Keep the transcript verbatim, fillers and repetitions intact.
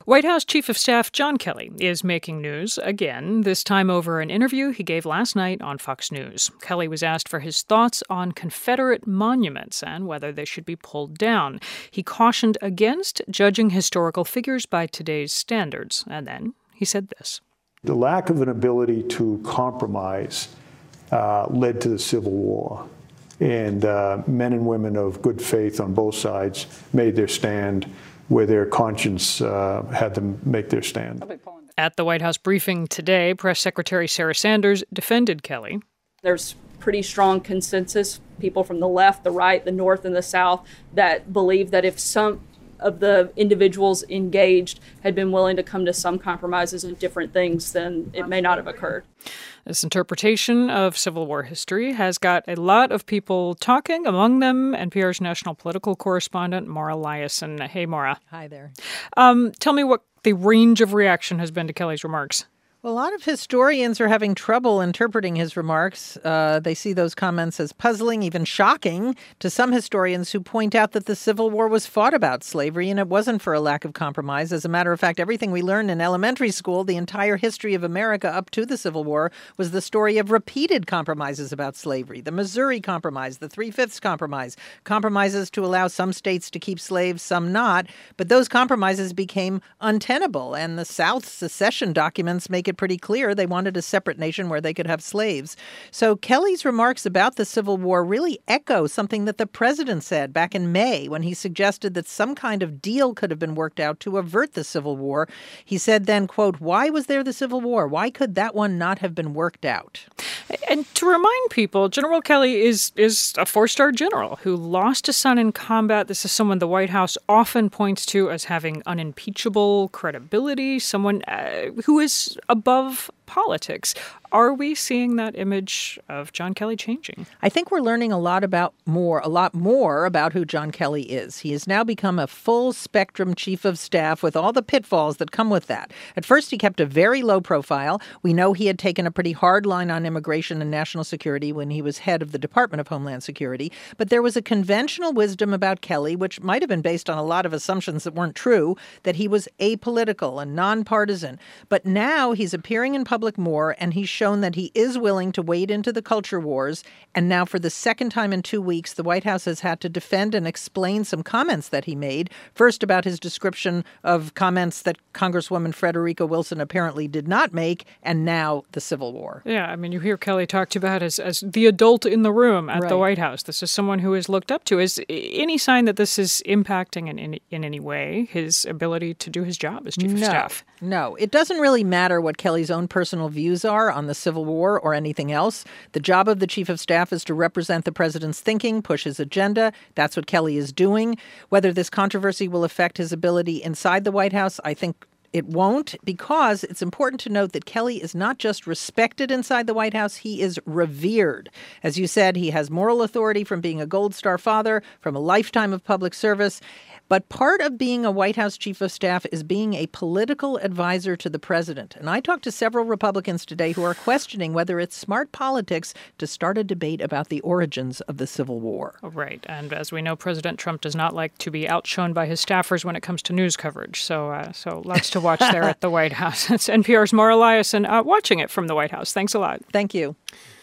White House Chief of Staff John Kelly is making news again, this time over an interview he gave last night on Fox News. Kelly was asked for his thoughts on Confederate monuments and whether they should be pulled down. He cautioned against judging historical figures by today's standards. And then he said this. The lack of an ability to compromise uh, led to the Civil War. And uh, men and women of good faith on both sides made their stand where their conscience uh, had them make their stand. At the White House briefing today, Press Secretary Sarah Sanders defended Kelly. There's pretty strong consensus, people from the left, the right, the north, and the south, that believe that if some of the individuals engaged had been willing to come to some compromises and different things, then it may not have occurred. This interpretation of Civil War history has got a lot of people talking, among them N P R's national political correspondent, Mara Liasson. Hey, Mara. Hi there. Um, tell me what the range of reaction has been to Kelly's remarks. Well, a lot of historians are having trouble interpreting his remarks. Uh, they see those comments as puzzling, even shocking, to some historians who point out that the Civil War was fought about slavery and it wasn't for a lack of compromise. As a matter of fact, everything we learned in elementary school, the entire history of America up to the Civil War, was the story of repeated compromises about slavery. The Missouri Compromise, the Three-Fifths Compromise, compromises to allow some states to keep slaves, some not. But those compromises became untenable, and the South's secession documents make it pretty clear they wanted a separate nation where they could have slaves. So Kelly's remarks about the Civil War really echo something that the president said back in May when he suggested that some kind of deal could have been worked out to avert the Civil War. He said then, quote, "Why was there the Civil War? Why could that one not have been worked out?" And to remind people, General Kelly is is a four-star general who lost a son in combat. This is someone the White House often points to as having unimpeachable credibility, someone uh, who is above politics. Are we seeing that image of John Kelly changing? I think we're learning a lot about more, a lot more about who John Kelly is. He has now become a full spectrum chief of staff with all the pitfalls that come with that. At first, he kept a very low profile. We know he had taken a pretty hard line on immigration and national security when he was head of the Department of Homeland Security. But there was a conventional wisdom about Kelly, which might have been based on a lot of assumptions that weren't true, that he was apolitical and nonpartisan. But now he's appearing in public more, and he's shown that he is willing to wade into the culture wars. And now for the second time in two weeks, the White House has had to defend and explain some comments that he made. First, about his description of comments that Congresswoman Frederica Wilson apparently did not make, and now the Civil War. Yeah, I mean, you hear Kelly talked about as, as the adult in the room at right. the White House. This is someone who is looked up to. Is any sign that this is impacting in, in, in any way his ability to do his job as chief no, of staff? No, it doesn't really matter what Kelly's own personal views are on the Civil War or anything else. The job of the chief of staff is to represent the president's thinking, push his agenda. That's what Kelly is doing. Whether this controversy will affect his ability inside the White House, I think it won't, because it's important to note that Kelly is not just respected inside the White House, he is revered. As you said, he has moral authority from being a Gold Star father, from a lifetime of public service. But part of being a White House chief of staff is being a political advisor to the president. And I talked to several Republicans today who are questioning whether it's smart politics to start a debate about the origins of the Civil War. Right. And as we know, President Trump does not like to be outshone by his staffers when it comes to news coverage. So uh, so lots to watch there at the White House. It's N P R's Mara Liasson uh, watching it from the White House. Thanks a lot. Thank you.